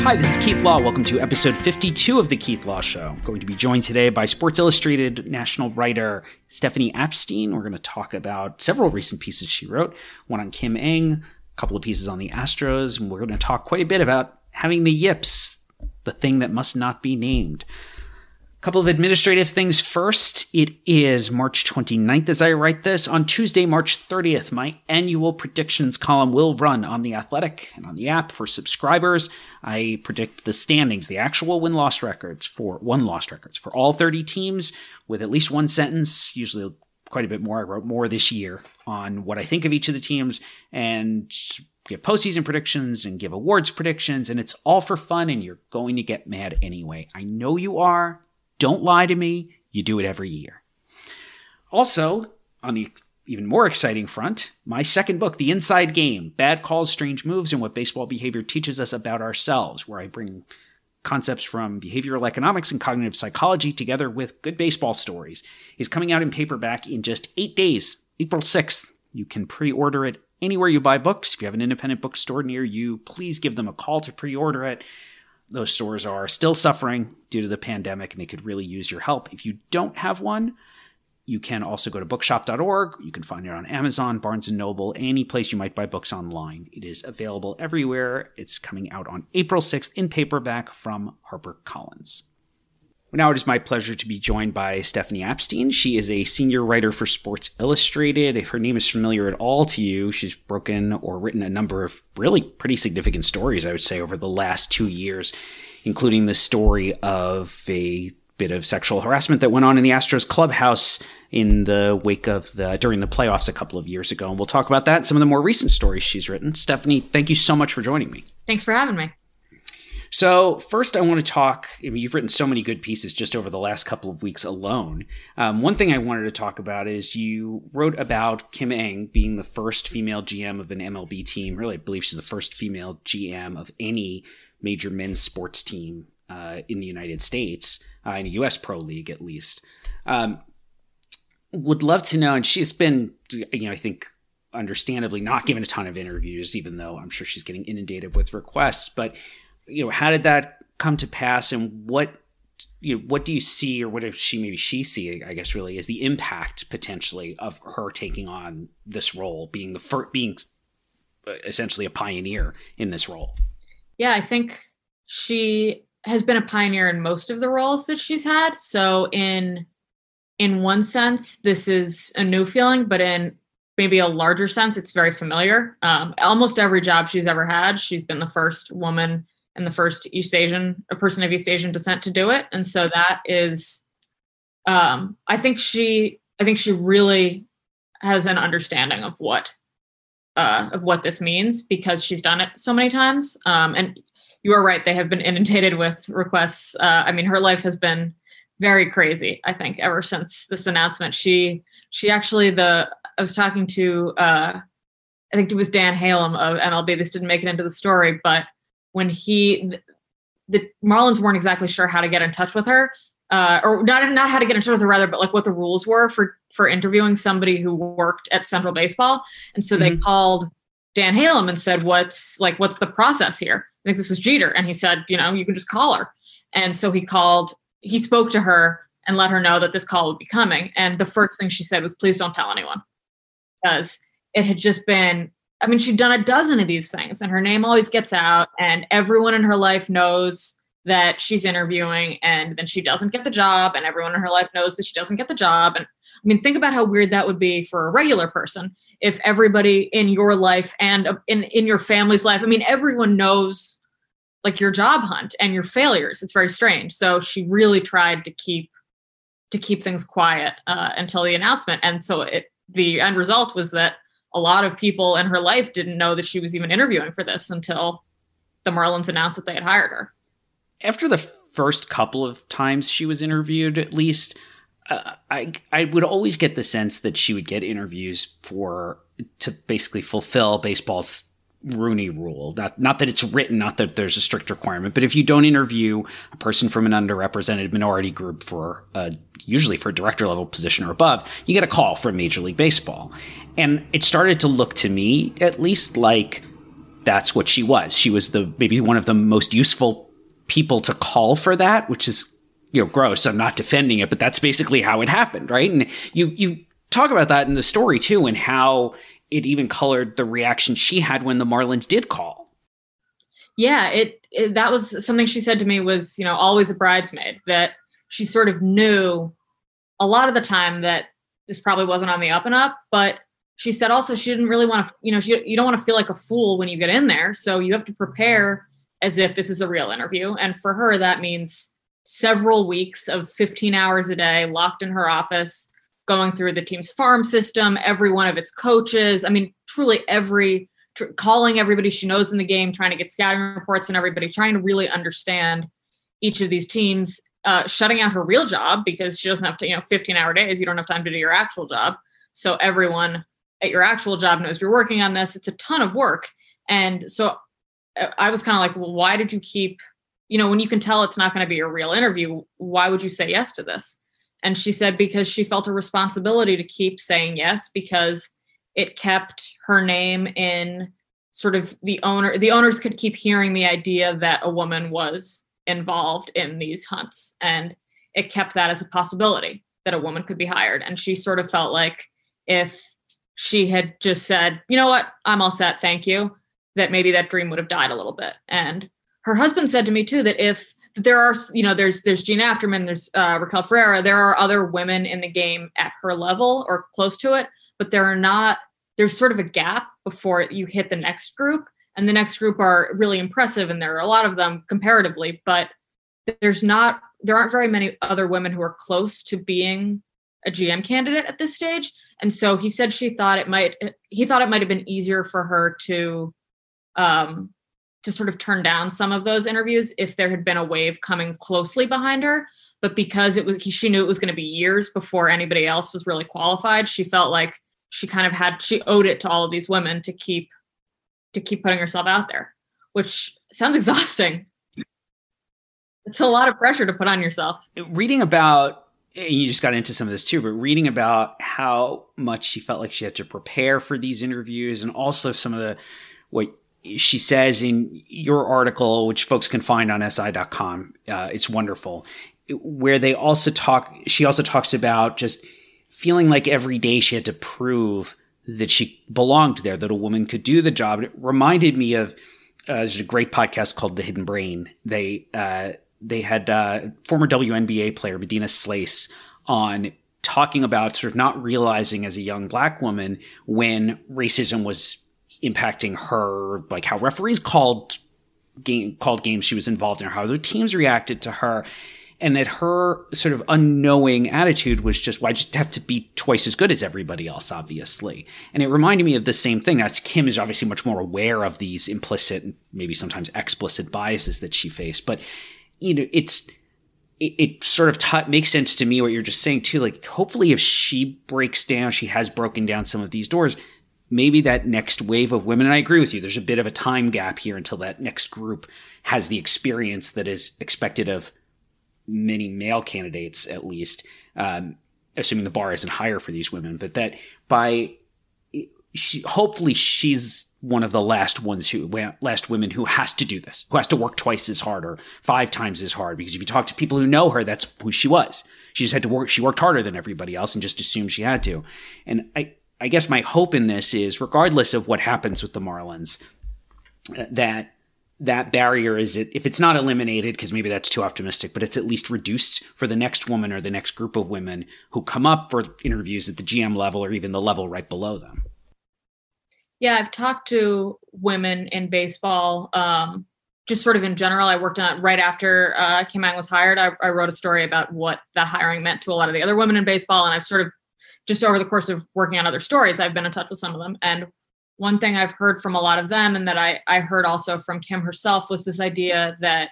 Hi, this is Keith Law. Welcome to episode 52 of The Keith Law Show. I'm going to be joined today by Sports Illustrated national writer Stephanie Apstein. We're going to talk about several recent pieces she wrote, one on Kim Ng, a couple of pieces on the Astros, and we're going to talk quite a bit about having the yips, the thing that must not be named. A couple of administrative things first. It is March 29th as I write this. On Tuesday, March 30th, my annual predictions column will run on The Athletic and on the app for subscribers. I predict the standings, the actual win-loss records for all 30 teams with at least one sentence, usually quite a bit more. I wrote more this year on what I think of each of the teams and give postseason predictions and give awards predictions, and it's all for fun, and you're going to get mad anyway. I know you are. Don't lie to me. You do it every year. Also, on the even more exciting front, my second book, The Inside Game, Bad Calls, Strange Moves, and What Baseball Behavior Teaches Us About Ourselves, where I bring concepts from behavioral economics and cognitive psychology together with good baseball stories, is coming out in paperback in just 8 days, April 6th. You can pre-order it anywhere you buy books. If you have an independent bookstore near you, please give them a call to pre-order it. Those stores are still suffering due to the pandemic, and they could really use your help. If you don't have one, you can also go to bookshop.org. You can find it on Amazon, Barnes & Noble, any place you might buy books online. It is available everywhere. It's coming out on April 6th in paperback from HarperCollins. Now it is my pleasure to be joined by Stephanie Apstein. She is a senior writer for Sports Illustrated. If her name is familiar at all to you, she's broken or written a number of really pretty significant stories, I would say, over the last 2 years, including the story of a bit of sexual harassment that went on in the Astros clubhouse in the wake of during the playoffs a couple of years ago. And we'll talk about that and some of the more recent stories she's written. Stephanie, thank you so much for joining me. Thanks for having me. So first, I want to talk, you've written so many good pieces just over the last couple of weeks alone. One thing I wanted to talk about is you wrote about Kim Ng being the first female GM of an MLB team. Really, I believe she's the first female GM of any major men's sports team in the United States, in a U.S. Pro League at least. Would love to know, and she's been, I think, understandably not given a ton of interviews, even though I'm sure she's getting inundated with requests, but how did that come to pass, and what do you see, or what if she see, I guess, really, is the impact potentially of her taking on this role, being essentially a pioneer in this role? Yeah, I think she has been a pioneer in most of the roles that she's had. So in one sense, this is a new feeling, but in maybe a larger sense, it's very familiar. Almost every job she's ever had, she's been the first woman and the first a person of East Asian descent to do it. And so that is, I think she really has an understanding of what this means, because she's done it so many times. And you are right, they have been inundated with requests. Her life has been very crazy, I think, ever since this announcement. She actually, I was talking to, I think it was Dan Halem of MLB. This didn't make it into the story, but when the Marlins weren't exactly sure how to get in touch with her, or not how to get in touch with her, rather, but like what the rules were for interviewing somebody who worked at Central Baseball. And so they called Dan Halem and said, what's the process here? I think this was Jeter. And he said, you can just call her. And so he spoke to her and let her know that this call would be coming. And the first thing she said was, please don't tell anyone. Because it had just been, she'd done a dozen of these things, and her name always gets out, and everyone in her life knows that she's interviewing, and then she doesn't get the job, and everyone in her life knows that she doesn't get the job. And think about how weird that would be for a regular person if everybody in your life and in your family's life, everyone knows like your job hunt and your failures. It's very strange. So she really tried to keep things quiet until the announcement. And so the end result was that a lot of people in her life didn't know that she was even interviewing for this until the Marlins announced that they had hired her. After the first couple of times she was interviewed, at least, I would always get the sense that she would get interviews to basically fulfill baseball's Rooney Rule. Not that it's written, not that there's a strict requirement, but if you don't interview a person from an underrepresented minority group usually for a director level position or above, you get a call from Major League Baseball. And it started to look to me, at least, like that's what she was. She was maybe one of the most useful people to call for that, which is, gross. I'm not defending it, but that's basically how it happened, right? And you talk about that in the story too, and how it even colored the reaction she had when the Marlins did call. Yeah, that was something she said to me was, always a bridesmaid, that she sort of knew a lot of the time that this probably wasn't on the up and up, but she said also she didn't really want to, you don't want to feel like a fool when you get in there. So you have to prepare as if this is a real interview. And for her, that means several weeks of 15 hours a day locked in her office, going through the team's farm system, every one of its coaches. I mean, truly calling everybody she knows in the game, trying to get scouting reports and everybody, trying to really understand each of these teams, shutting out her real job because she doesn't have to, 15-hour days. You don't have time to do your actual job. So everyone at your actual job knows you're working on this. It's a ton of work. And so I was kind of like, well, why did you keep, when you can tell it's not going to be a real interview, why would you say yes to this? And she said, because she felt a responsibility to keep saying yes, because it kept her name in sort of the owners could keep hearing the idea that a woman was involved in these hunts. And it kept that as a possibility that a woman could be hired. And she sort of felt like if she had just said, you know what, I'm all set, thank you, that maybe that dream would have died a little bit. And her husband said to me too, that if there are, there's Gina Afterman, there's Raquel Ferreira, there are other women in the game at her level or close to it, but there's sort of a gap before you hit the next group. And the next group are really impressive. And there are a lot of them comparatively, but there aren't very many other women who are close to being a GM candidate at this stage. And so he said he thought it might have been easier for her to sort of turn down some of those interviews if there had been a wave coming closely behind her. But because she knew it was going to be years before anybody else was really qualified, she felt like she owed it to all of these women to keep putting herself out there, which sounds exhausting. It's a lot of pressure to put on yourself. Reading about, and you just got into some of this too, but reading about how much she felt like she had to prepare for these interviews, and also some of what she says in your article, which folks can find on SI.com. It's wonderful, where she also talks about just feeling like every day she had to prove that she belonged there, that a woman could do the job. It reminded me of, there's a great podcast called The Hidden Brain. They had former WNBA player Medina Slace on, talking about sort of not realizing as a young Black woman when racism was impacting her, like how referees called games she was involved in, or how other teams reacted to her. And that her sort of unknowing attitude was just, well, I just have to be twice as good as everybody else, obviously. And it reminded me of the same thing. Now, Kim is obviously much more aware of these implicit, maybe sometimes explicit biases that she faced. But, it sort of makes sense to me what you're just saying too. Like, hopefully if she has broken down some of these doors, maybe that next wave of women, and I agree with you, there's a bit of a time gap here until that next group has the experience that is expected of many male candidates, at least, assuming the bar isn't higher for these women, but that hopefully she's one of the last women who has to do this, who has to work twice as hard or 5 times as hard. Because if you talk to people who know her, that's who she was. She just had to work. She worked harder than everybody else and just assumed she had to. And I guess my hope in this is, regardless of what happens with the Marlins, that barrier is, if it's not eliminated, because maybe that's too optimistic, but it's at least reduced for the next woman or the next group of women who come up for interviews at the GM level or even the level right below them. Yeah, I've talked to women in baseball, just sort of in general. I worked on it right after Kim Ng was hired. I wrote a story about what that hiring meant to a lot of the other women in baseball. And I've sort of, just over the course of working on other stories, I've been in touch with some of them. And one thing I've heard from a lot of them, and that I heard also from Kim herself, was this idea that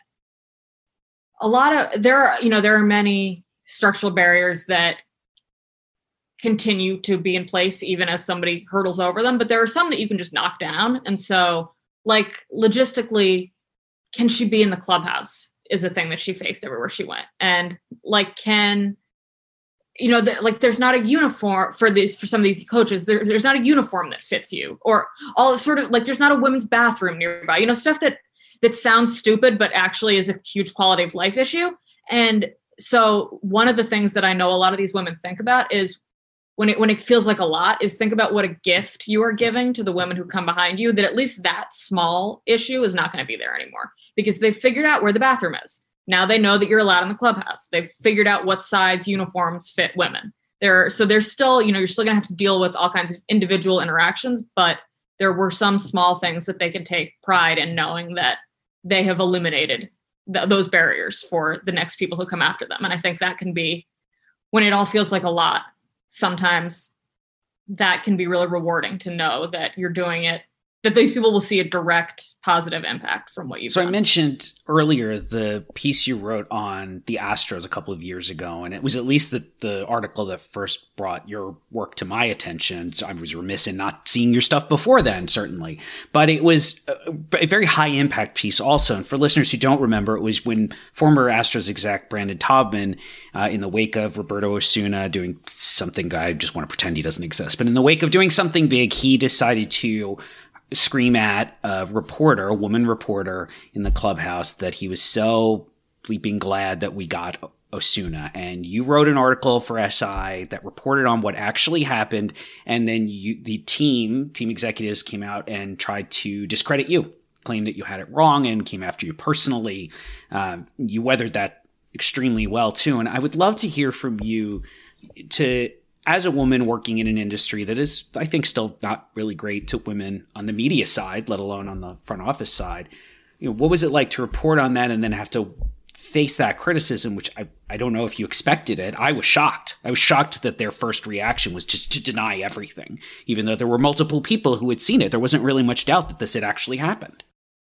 there are many structural barriers that continue to be in place even as somebody hurdles over them, but there are some that you can just knock down. And so, like, logistically, can she be in the clubhouse is a thing that she faced everywhere she went. And like, like there's not a uniform for some of these coaches. There's not a uniform that fits you, or all sort of like there's not a women's bathroom nearby. Stuff that sounds stupid, but actually is a huge quality of life issue. And so one of the things that I know a lot of these women think about is when it feels like a lot, is think about what a gift you are giving to the women who come behind you, that at least that small issue is not going to be there anymore because they've figured out where the bathroom is. Now they know that you're allowed in the clubhouse. They've figured out what size uniforms fit women. So there's still, you're still going to have to deal with all kinds of individual interactions, but there were some small things that they can take pride in knowing that they have eliminated those barriers for the next people who come after them. And I think that can be, when it all feels like a lot, sometimes that can be really rewarding to know that you're doing it, that these people will see a direct positive impact from what you've done. So I mentioned earlier the piece you wrote on the Astros a couple of years ago, and it was at least the article that first brought your work to my attention. So I was remiss in not seeing your stuff before then, certainly. But it was a very high impact piece also. And for listeners who don't remember, it was when former Astros exec Brandon Taubman, in the wake of Roberto Osuna doing something, I just want to pretend he doesn't exist, but in the wake of doing something big, he decided to scream at a woman reporter in the clubhouse that he was so bleeping glad that we got Osuna. And you wrote an article for SI that reported on what actually happened. And then the team executives came out and tried to discredit you, claimed that you had it wrong and came after you personally. You weathered that extremely well too. And I would love to hear from you as a woman working in an industry that is, I think, still not really great to women on the media side, let alone on the front office side. What was it like to report on that and then have to face that criticism, which I don't know if you expected it. I was shocked. I was shocked that their first reaction was just to deny everything, even though there were multiple people who had seen it. There wasn't really much doubt that this had actually happened.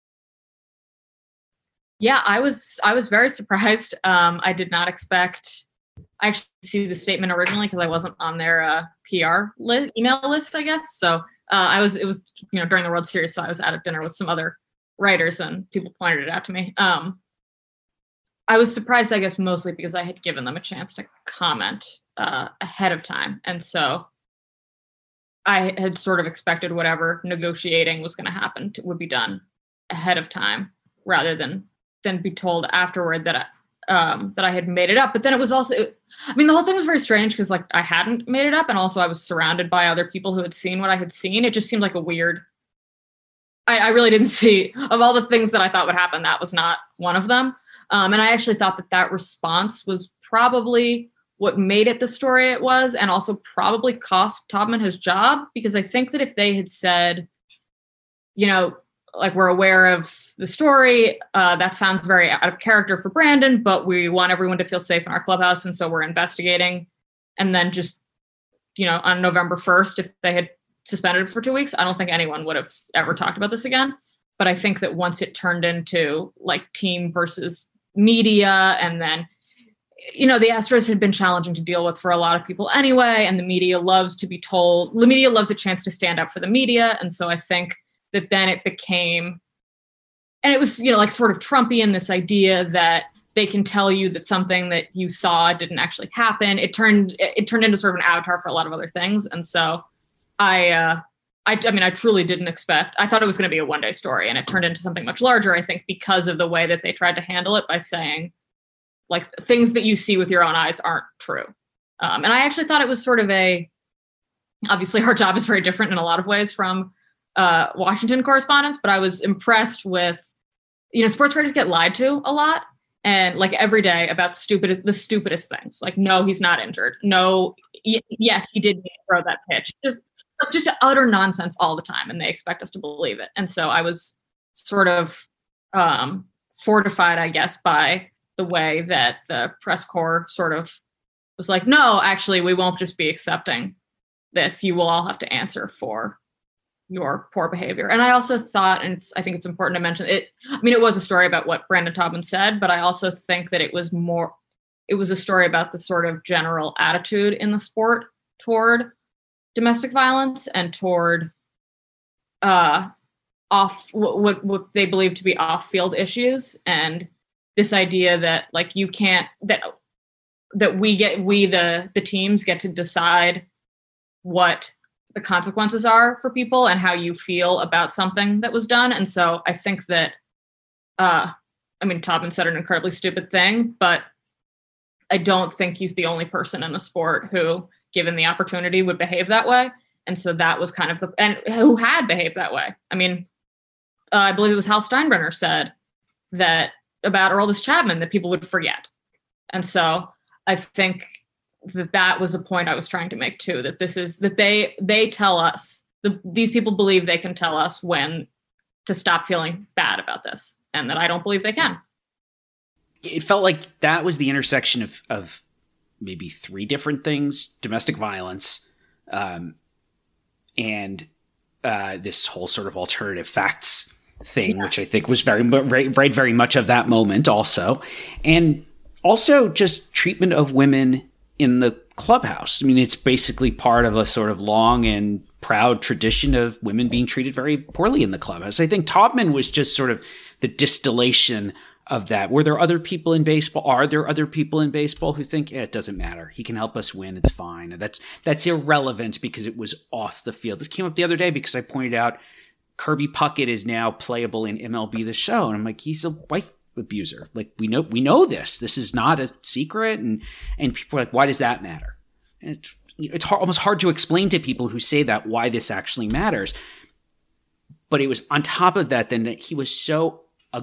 Yeah, I was very surprised. I did not expect. I actually see the statement originally because I wasn't on their PR email list, I guess. So it was during the World Series, so I was out at dinner with some other writers and people pointed it out to me. I was surprised, I guess, mostly because I had given them a chance to comment ahead of time. And so I had sort of expected whatever negotiating was going to happen would be done ahead of time rather than be told afterward that I had made it up. But then it was also, the whole thing was very strange because I hadn't made it up. And also I was surrounded by other people who had seen what I had seen. It just seemed like a weird, I really didn't see, of all the things that I thought would happen, that was not one of them. And I actually thought that response was probably what made it the story it was, and also probably cost Taubman his job, because I think that if they had said, we're aware of the story, that sounds very out of character for Brandon, but we want everyone to feel safe in our clubhouse, and so we're investigating. And then just, on November 1st, if they had suspended for 2 weeks, I don't think anyone would have ever talked about this again. But I think that once it turned into team versus media, and then, the Astros had been challenging to deal with for a lot of people anyway, and the media loves a chance to stand up for the media. And so I think that then it became, and it was, sort of Trumpian, this idea that they can tell you that something that you saw didn't actually happen. It turned into sort of an avatar for a lot of other things. And so I truly didn't expect, I thought it was going to be a one-day story, and it turned into something much larger, I think, because of the way that they tried to handle it by saying, things that you see with your own eyes aren't true. And I actually thought it was sort of obviously our job is very different in a lot of ways from Washington correspondents, but I was impressed with, sports writers get lied to a lot, and every day about the stupidest things. No, he's not injured. No, yes, he did throw that pitch. Just utter nonsense all the time, and they expect us to believe it. And so I was sort of fortified, I guess, by the way that the press corps sort of was like, no, actually, we won't just be accepting this. You will all have to answer for your poor behavior. And I also thought, and I think it's important to mention it. It was a story about what Brandon Taubman said, but I also think that it was a story about the sort of general attitude in the sport toward domestic violence and toward what they believe to be off-field issues, and this idea that you can't, that that the teams get to decide what the consequences are for people and how you feel about something that was done. And so I think that, Topman said an incredibly stupid thing, but I don't think he's the only person in the sport who, given the opportunity, would behave that way. And so that was kind of and who had behaved that way. I believe it was Hal Steinbrenner said that about Aroldis Chapman that people would forget. And so I think that was a point I was trying to make too, that they tell us, these people believe they can tell us when to stop feeling bad about this, and that I don't believe they can. It felt like that was the intersection of maybe three different things: domestic violence, and this whole sort of alternative facts thing, which I think was very much of that moment also. And also just treatment of women in the clubhouse. It's basically part of a sort of long and proud tradition of women being treated very poorly in the clubhouse. I think Taubman was just sort of the distillation of that. Were there other people in baseball? Are there other people in baseball who think, it doesn't matter, he can help us win, it's fine? That's irrelevant because it was off the field. This came up the other day because I pointed out Kirby Puckett is now playable in MLB The Show. And I'm like, he's a wife abuser. Like, we know this. This is not a secret. And people are like, why does that matter? And it's almost hard to explain to people who say that why this actually matters. But it was on top of that then that he was so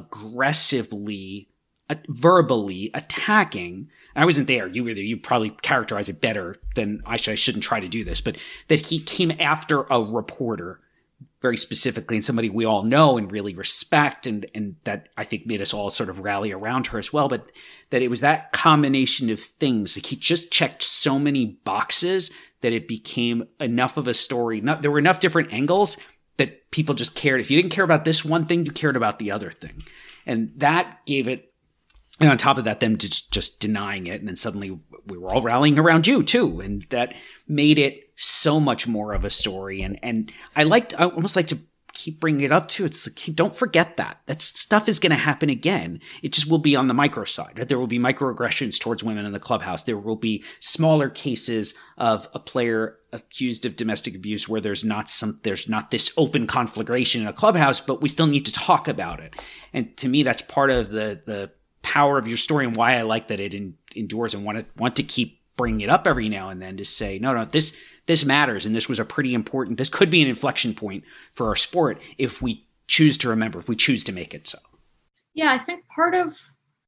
aggressively, verbally attacking. And I wasn't there. You probably characterize it better than I should. I shouldn't try to do this, but that he came after a reporter very specifically, and somebody we all know and really respect, and that I think made us all sort of rally around her as well. But that it was that combination of things. Like, he just checked so many boxes that it became enough of a story. There were enough different angles that people just cared. If you didn't care about this one thing, you cared about the other thing. And that gave it, and on top of that, them just denying it. And then suddenly we were all rallying around you too. And that made it so much more of a story. And I almost like to keep bringing it up too. It's like, don't forget that stuff is going to happen again. It just will be on the micro side. Right? There will be microaggressions towards women in the clubhouse. There will be smaller cases of a player accused of domestic abuse where there's not this open conflagration in a clubhouse, but we still need to talk about it. And to me, that's part of the power of your story and why I like that it endures and want to keep bringing it up every now and then to say, no, this matters. And this was this could be an inflection point for our sport if we choose to remember, if we choose to make it so. Yeah, I think part of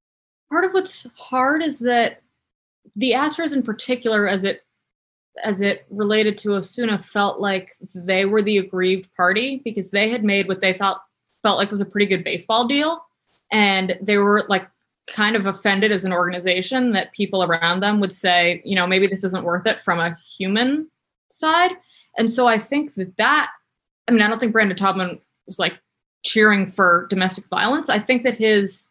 what's hard is that the Astros in particular, as it related to Osuna, felt like they were the aggrieved party because they had made what they felt like was a pretty good baseball deal. And they were like kind of offended as an organization that people around them would say, maybe this isn't worth it from a human side. And so I think that I don't think Brandon Taubman was like cheering for domestic violence. I think that his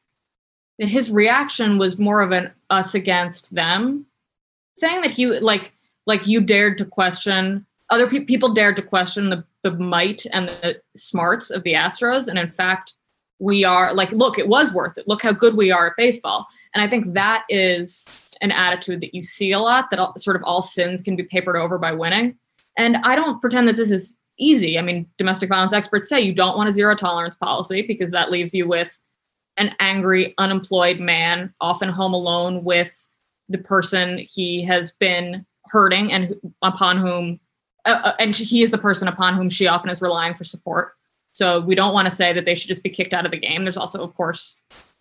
reaction was more of an us against them thing, that he like you dared to question, other people dared to question the might and the smarts of the Astros. And in fact, we are like, look, it was worth it. Look how good we are at baseball. And I think that is an attitude that you see a lot, that sort of all sins can be papered over by winning. And I don't pretend that this is easy. Domestic violence experts say you don't want a zero tolerance policy because that leaves you with an angry, unemployed man, often home alone with the person he has been hurting and upon whom, and he is the person upon whom she often is relying for support. So we don't want to say that they should just be kicked out of the game. There's also, of course,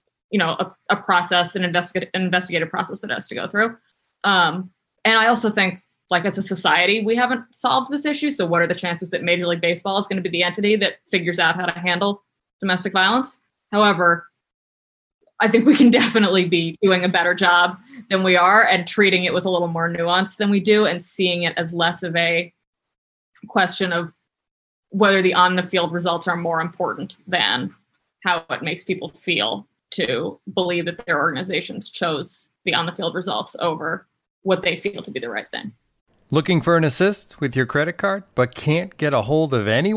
a process, an investigative process that has to go through. And I also think, like, as a society, we haven't solved this issue. So what are the chances that Major League Baseball is going to be the entity that figures out how to handle domestic violence? However, I think we can definitely be doing a better job than we are and treating it with a little more nuance than we do, and seeing it as less of a question of whether the on-the-field results are more important than how it makes people feel to believe that their organizations chose the on-the-field results over what they feel to be the right thing. Looking for an assist with your credit card, but can't get a hold of anyone?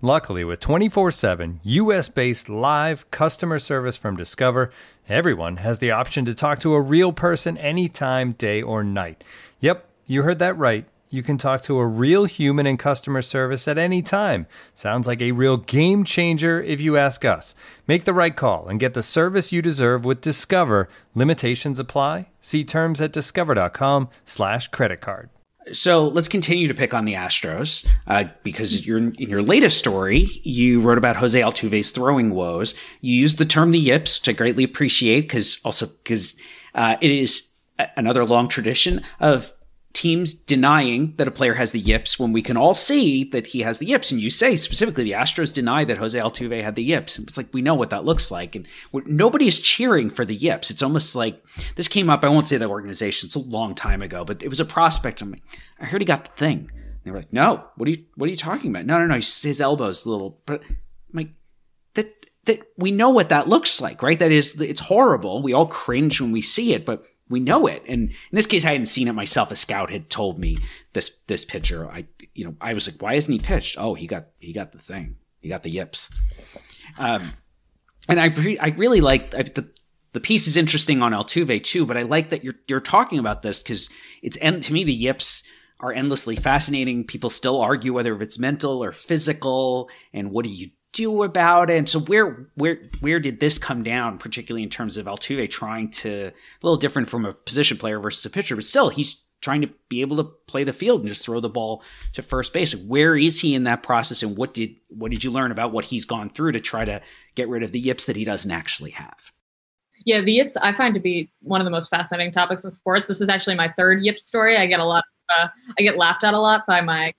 Luckily, with 24/7 US-based live customer service from Discover, everyone has the option to talk to a real person anytime, day or night. Yep, you heard that right. You can talk to a real human in customer service at any time. Sounds like a real game changer if you ask us. Make the right call and get the service you deserve with Discover. Limitations apply. See terms at discover.com/creditcard. So let's continue to pick on the Astros because in your latest story, you wrote about Jose Altuve's throwing woes. You used the term the yips, which I greatly appreciate because it is another long tradition of teams denying that a player has the yips when we can all see that he has the yips. And you say specifically the Astros deny that Jose Altuve had the yips. It's like, we know what that looks like. And nobody's cheering for the yips. It's almost like this came up. I won't say the organization. It's a long time ago, but it was a prospect. I'm like, I heard he got the thing. And they were like, no, what are you talking about? No. His elbow's a little, but I'm like, that we know what that looks like, right? That is, it's horrible. We all cringe when we see it, but we know it. And in this case, I hadn't seen it myself. A scout had told me this pitcher. I was like, why hasn't he pitched? Oh, he got the thing. He got the yips. And I really like the piece is interesting on Altuve too, but I like that you're talking about this because to me, the yips are endlessly fascinating. People still argue whether it's mental or physical and what do you do about it. And so where did this come down, particularly in terms of Altuve trying to, a little different from a position player versus a pitcher, but still he's trying to be able to play the field and just throw the ball to first base. Where is he in that process, and what did you learn about what he's gone through to try to get rid of the yips that he doesn't actually have? Yeah, the yips I find to be one of the most fascinating topics in sports. This is actually my third yips story. I get laughed at a lot by my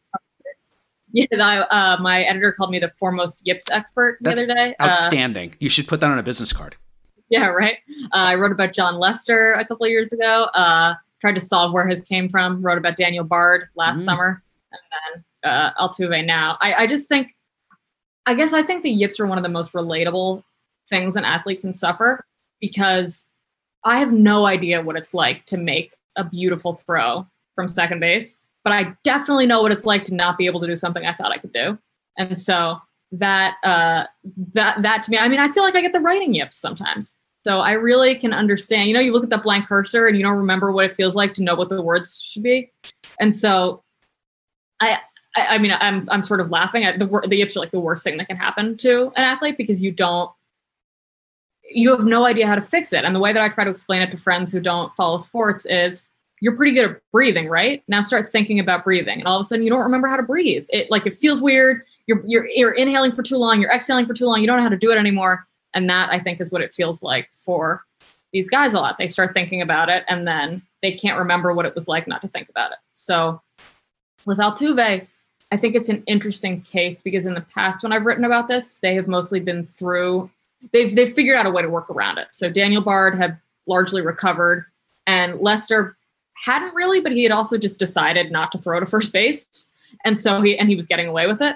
my editor called me the foremost yips expert the other day. Outstanding. You should put that on a business card. Yeah, right. I wrote about John Lester a couple of years ago. Tried to solve where his came from. Wrote about Daniel Bard last summer, and then Altuve now. I think the yips are one of the most relatable things an athlete can suffer, because I have no idea what it's like to make a beautiful throw from second base, but I definitely know what it's like to not be able to do something I thought I could do. And so that to me, I mean, I feel like I get the writing yips sometimes. So I really can understand, you look at that blank cursor and you don't remember what it feels like to know what the words should be. And so I mean, I'm sort of laughing at the yips are like the worst thing that can happen to an athlete, because you have no idea how to fix it. And the way that I try to explain it to friends who don't follow sports is, you're pretty good at breathing, right? Now start thinking about breathing. And all of a sudden you don't remember how to breathe. It feels weird. You're inhaling for too long. You're exhaling for too long. You don't know how to do it anymore. And that, I think, is what it feels like for these guys a lot. They start thinking about it and then they can't remember what it was like not to think about it. So with Altuve, I think it's an interesting case, because in the past when I've written about this, they have mostly been through, they've figured out a way to work around it. So Daniel Bard had largely recovered, and Lester hadn't really, but he had also just decided not to throw to first base. And so he was getting away with it.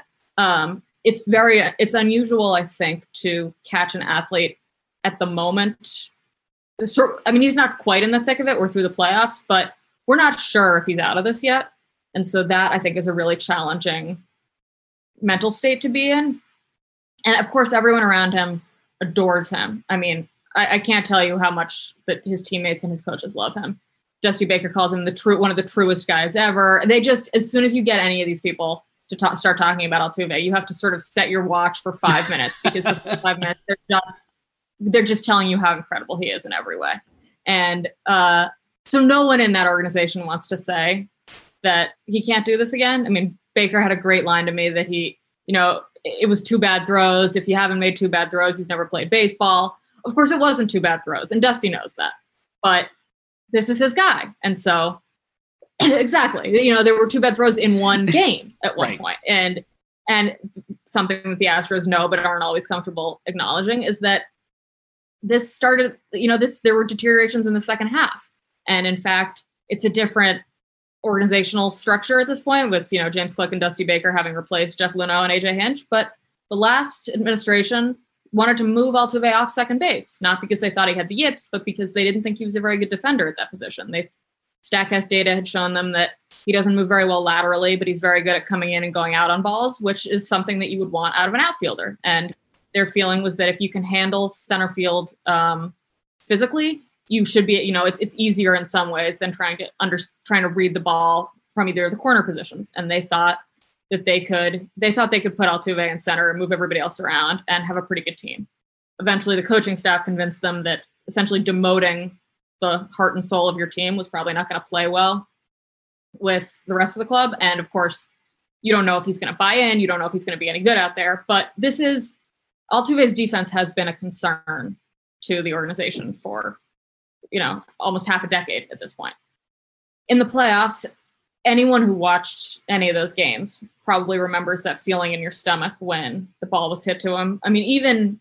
It's unusual, I think, to catch an athlete at the moment. I mean, he's not quite in the thick of it. We're through the playoffs, but we're not sure if he's out of this yet. And so that, I think, is a really challenging mental state to be in. And of course, everyone around him adores him. I mean, I can't tell you how much that his teammates and his coaches love him. Dusty Baker calls him one of the truest guys ever. They just, as soon as you get any of these people to start talking about Altuve, you have to sort of set your watch for 5 minutes, because the 5 minutes they're just telling you how incredible he is in every way. And so no one in that organization wants to say that he can't do this again. I mean, Baker had a great line to me that it was 2 bad throws. If you haven't made 2 bad throws, you've never played baseball. Of course, it wasn't 2 bad throws, and Dusty knows that. But this is his guy. And so, exactly, there were 2 bad throws in one game at one point. And something that the Astros know but aren't always comfortable acknowledging is that this started, there were deteriorations in the second half. And in fact, it's a different organizational structure at this point, with, James Click and Dusty Baker having replaced Jeff Luhnow and AJ Hinch. But the last administration wanted to move Altuve off second base, not because they thought he had the yips, but because they didn't think he was a very good defender at that position. They StatCast data had shown them that he doesn't move very well laterally, but he's very good at coming in and going out on balls, which is something that you would want out of an outfielder. And their feeling was that if you can handle center field physically, you should be, it's easier in some ways than trying to read the ball from either of the corner positions. And they thought that they could put Altuve in center and move everybody else around and have a pretty good team. Eventually, the coaching staff convinced them that essentially demoting the heart and soul of your team was probably not going to play well with the rest of the club. And of course, you don't know if he's going to buy in. You don't know if he's going to be any good out there. But Altuve's defense has been a concern to the organization for, almost half a decade at this point. In the playoffs, anyone who watched any of those games probably remembers that feeling in your stomach when the ball was hit to him. I mean,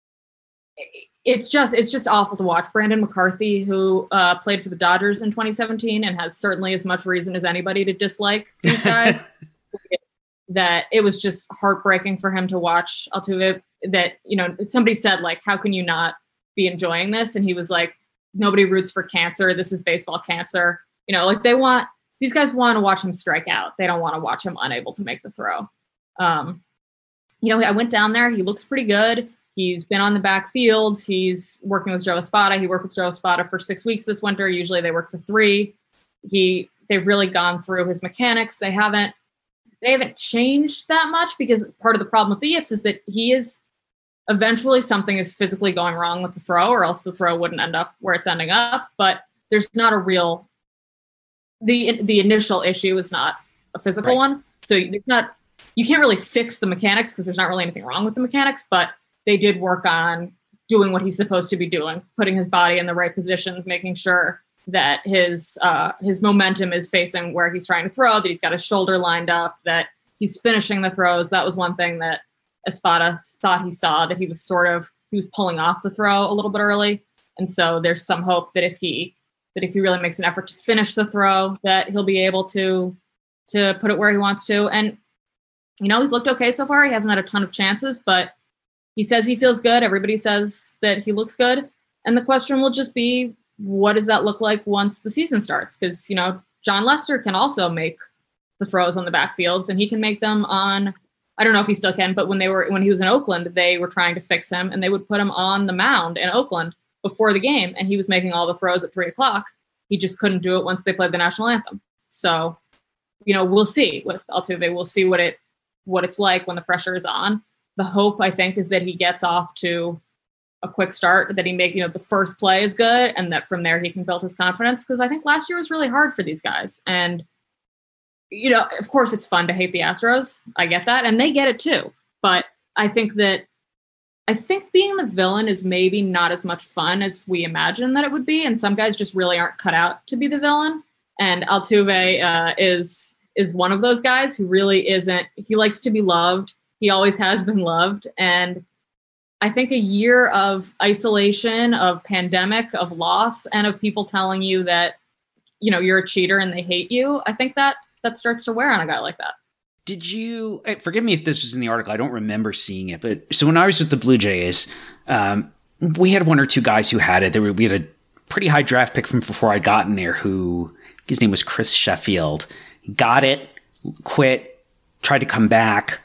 it's just awful to watch. Brandon McCarthy, who played for the Dodgers in 2017 and has certainly as much reason as anybody to dislike these guys, that it was just heartbreaking for him to watch Altuve. That, somebody said, like, how can you not be enjoying this? And he was like, nobody roots for cancer. This is baseball cancer. These guys want to watch him strike out. They don't want to watch him unable to make the throw. I went down there. He looks pretty good. He's been on the backfields. He's working with Joe Espada. He worked with Joe Espada for 6 weeks this winter. Usually they work for 3. They've really gone through his mechanics. They haven't changed that much because part of the problem with the yips is that eventually something is physically going wrong with the throw, or else the throw wouldn't end up where it's ending up. But there's not a real, the initial issue is not a physical one. So you can't really fix the mechanics because there's not really anything wrong with the mechanics, but they did work on doing what he's supposed to be doing, putting his body in the right positions, making sure that his momentum is facing where he's trying to throw, that he's got his shoulder lined up, that he's finishing the throws. That was one thing that Espada thought he saw, that he was pulling off the throw a little bit early. And so there's some hope that if he really makes an effort to finish the throw, that he'll be able to put it where he wants to. And, he's looked okay so far. He hasn't had a ton of chances, but he says he feels good. Everybody says that he looks good. And the question will just be, what does that look like once the season starts? Because, John Lester can also make the throws on the backfields, and he can make them on, I don't know if he still can, but when he was in Oakland, they were trying to fix him, and they would put him on the mound in Oakland before the game, and he was making all the throws at 3:00. He just couldn't do it once they played the national anthem. So, we'll see with Altuve. We'll see what it's like when the pressure is on. The hope, I think, is that he gets off to a quick start, that he the first play is good, and that from there he can build his confidence. Because I think last year was really hard for these guys. And, of course it's fun to hate the Astros. I get that. And they get it too. But I think being the villain is maybe not as much fun as we imagine that it would be. And some guys just really aren't cut out to be the villain. And Altuve is one of those guys who really isn't. He likes to be loved. He always has been loved. And I think a year of isolation, of pandemic, of loss, and of people telling you that, you're a cheater and they hate you, I think that starts to wear on a guy like that. Did you, forgive me if this was in the article, I don't remember seeing it, but so when I was with the Blue Jays, we had 1 or 2 guys who had it. We had a pretty high draft pick from before I'd gotten there his name was Chris Sheffield. Got it, quit, tried to come back.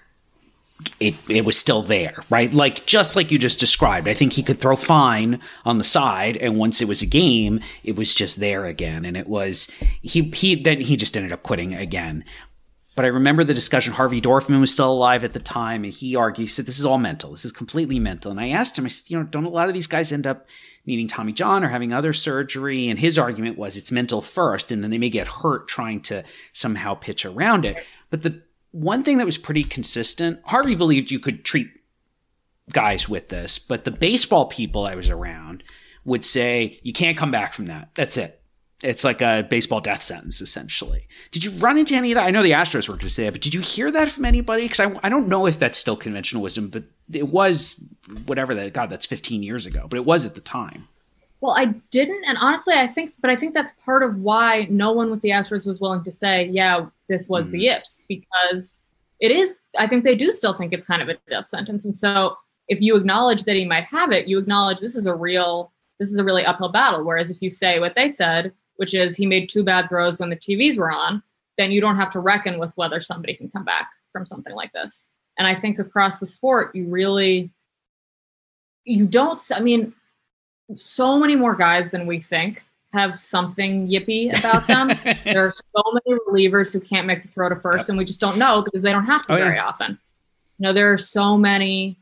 It was still there, right? Just like you just described. I think he could throw fine on the side, and once it was a game, it was just there again. And it was he just ended up quitting again. But I remember the discussion. Harvey Dorfman was still alive at the time, and he said, this is all mental. This is completely mental. And I asked him, don't a lot of these guys end up needing Tommy John or having other surgery? And his argument was it's mental first, and then they may get hurt trying to somehow pitch around it. But the one thing that was pretty consistent, Harvey believed you could treat guys with this, but the baseball people I was around would say, you can't come back from that. That's it. It's like a baseball death sentence, essentially. Did you run into any of that? I know the Astros were going to say that, but did you hear that from anybody? Because I don't know if that's still conventional wisdom, but it was that's 15 years ago, but it was at the time. Well, I didn't. And honestly, I think that's part of why no one with the Astros was willing to say, yeah, this was the yips, because it is, I think they do still think it's kind of a death sentence. And so if you acknowledge that he might have it, you acknowledge this is a really uphill battle. Whereas if you say what they said, which is he made 2 bad throws when the TVs were on, then you don't have to reckon with whether somebody can come back from something like this. And I think across the sport, so many more guys than we think have something yippy about them. There are so many relievers who can't make the throw to first, and we just don't know because they don't have to very often. There are so many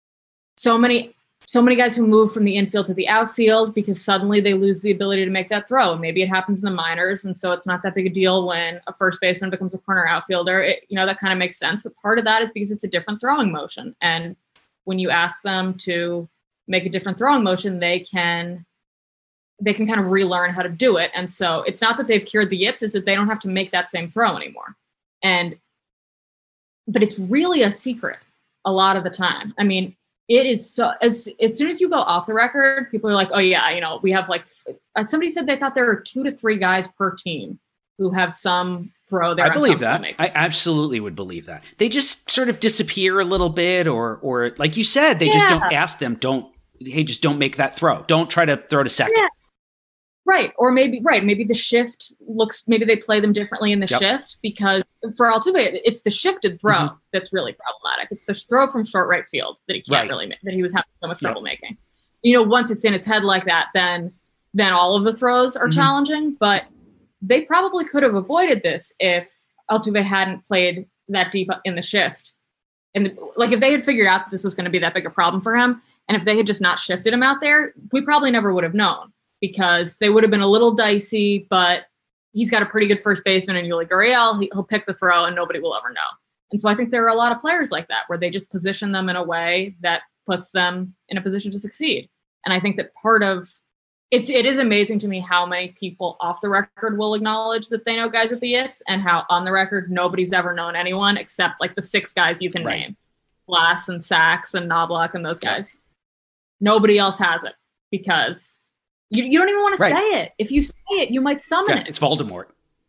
guys who move from the infield to the outfield because suddenly they lose the ability to make that throw. Maybe it happens in the minors, and so it's not that big a deal when a first baseman becomes a corner outfielder. That kind of makes sense. But part of that is because it's a different throwing motion. And when you ask them to make a different throwing motion, they can kind of relearn how to do it. And so it's not that they've cured the yips, it's that they don't have to make that same throw anymore. But it's really a secret a lot of the time. I mean, it is so, as soon as you go off the record, people are like, oh yeah, we have somebody said they thought there are 2 to 3 guys per team who have some throw there. I believe that. I absolutely would believe that. They just sort of disappear a little bit, or like you said, they just don't ask them, just don't make that throw. Don't try to throw to second. Yeah. Right. Or maybe the shift maybe they play them differently in the shift, because for Altuve, it's the shifted throw that's really problematic. It's the throw from short right field that he can't really make, that he was having so much trouble making. Once it's in his head like that, then all of the throws are challenging, but they probably could have avoided this if Altuve hadn't played that deep in the shift. And if they had figured out that this was going to be that big a problem for him, and if they had just not shifted him out there, we probably never would have known, because they would have been a little dicey, but he's got a pretty good first baseman in Yuli Gurriel. He'll pick the throw and nobody will ever know. And so I think there are a lot of players like that, where they just position them in a way that puts them in a position to succeed. And I think that part of it is amazing to me how many people off the record will acknowledge that they know guys with the yips, and how on the record, nobody's ever known anyone except the 6 guys you can name. Glass and Sachs and Knobloch and those guys. Nobody else has it, because you don't even want to say it. If you say it, you might summon it. It's Voldemort.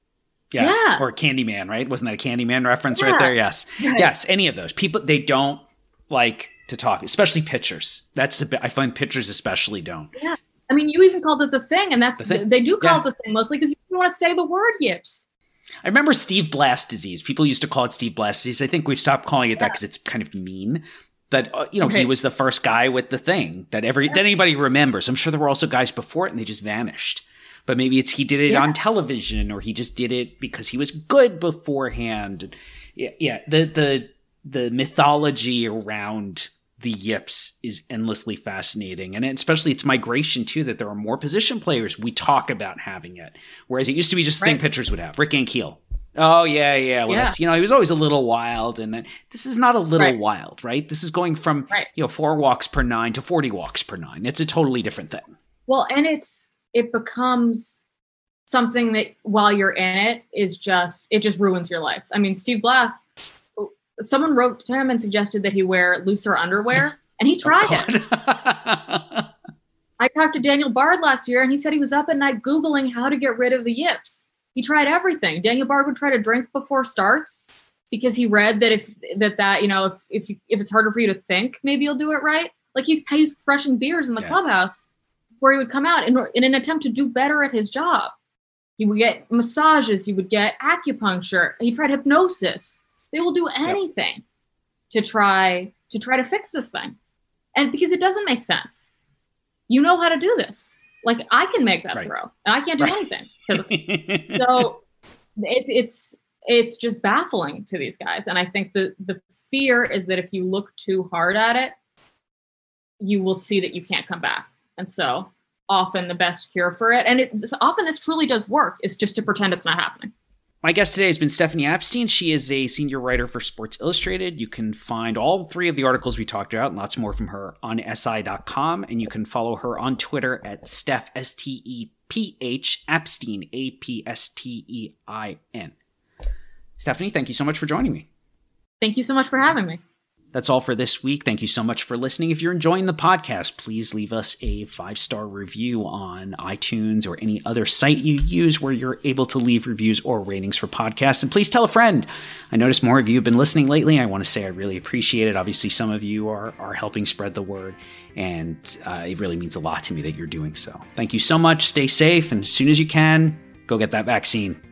Yeah. Or Candyman, right? Wasn't that a Candyman reference right there? Yes. Right. Yes. Any of those people, they don't like to talk, especially pitchers. I find pitchers especially don't. Yeah. I mean, you even called it the thing, and they do call it the thing mostly because you don't want to say the word yips. I remember Steve Blast disease. People used to call it Steve Blast disease. I think we've stopped calling it that because it's kind of mean. That, he was the first guy with the thing that anybody remembers. I'm sure there were also guys before it and they just vanished. But maybe he did it on television, or he just did it because he was good beforehand. Yeah. The mythology around the yips is endlessly fascinating. And especially its migration too, that there are more position players we talk about having it. Whereas it used to be just the thing pitchers would have. Rick Ankiel. Oh, yeah. Well, that's, he was always a little wild. And then this is not a little wild, right? This is going from, 4 walks per 9 to 40 walks per 9. It's a totally different thing. Well, and it becomes something that while you're in it it just ruins your life. I mean, Steve Blass, someone wrote to him and suggested that he wear looser underwear, and he tried it. I talked to Daniel Bard last year, and he said he was up at night Googling how to get rid of the yips. He tried everything. Daniel Bard would try to drink before starts because he read that if it's harder for you to think, maybe you'll do it right. He's crushing beers in the clubhouse before he would come out in an attempt to do better at his job. He would get massages. He would get acupuncture. He tried hypnosis. They will do anything to try to fix this thing, and because it doesn't make sense. You know how to do this. I can make that throw, and I can't do anything. So it's just baffling to these guys. And I think the fear is that if you look too hard at it, you will see that you can't come back. And so often the best cure for it, and often this truly does work, is just to pretend it's not happening. My guest today has been Stephanie Apstein. She is a senior writer for Sports Illustrated. You can find all 3 of the articles we talked about and lots more from her on SI.com. And you can follow her on Twitter at Steph, STEPH, Apstein, APSTEIN. Stephanie, thank you so much for joining me. Thank you so much for having me. That's all for this week. Thank you so much for listening. If you're enjoying the podcast, please leave us a 5-star review on iTunes or any other site you use where you're able to leave reviews or ratings for podcasts. And please tell a friend. I noticed more of you have been listening lately. I want to say I really appreciate it. Obviously, some of you are helping spread the word, and it really means a lot to me that you're doing so. Thank you so much. Stay safe, and as soon as you can, go get that vaccine.